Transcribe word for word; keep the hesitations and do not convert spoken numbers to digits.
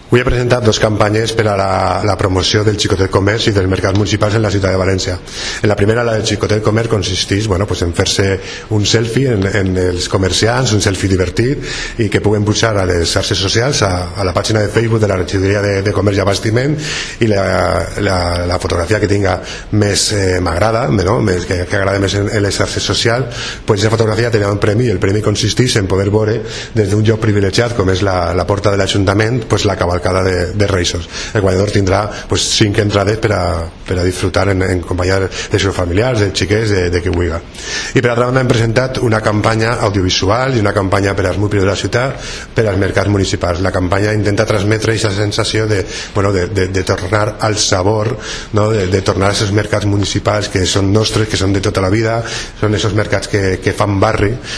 Avui he presentat dues campanyes per a la, la promoció del xicotet comerç i dels mercats municipals en la ciutat de València. En la primera, la del xicotet comerç, consisteix bueno, pues en fer-se un selfie en, en els comerciants, un selfie divertit i que puguem pujar a les xarxes socials, a, a la pàgina de Facebook de la regidoria de, de Comerç i Abastiment, i la, la, la fotografia que tinga més eh, m'agrada, no? més, que, que agrada més en, en les xarxes socials, pues aquesta fotografia tenia un premi, i el premi consisteix en poder veure des d'un lloc privilegiat com és la, la porta de l'Ajuntament pues la cavalcada de, de Reissos. El guanyador tindrà pues, cinc entrades per a, per a disfrutar en, en companyia dels seus familiars, dels xiquets, de, de qui vulgui. I per altra banda hem presentat una campanya audiovisual i una campanya per als nuclis de la ciutat, per als mercats municipals. La campanya intenta transmetre aquesta sensació de, bueno, de, de, de tornar al sabor, no? de, de tornar a aquests mercats municipals que són nostres, que són de tota la vida, són aquests mercats que, que fan barri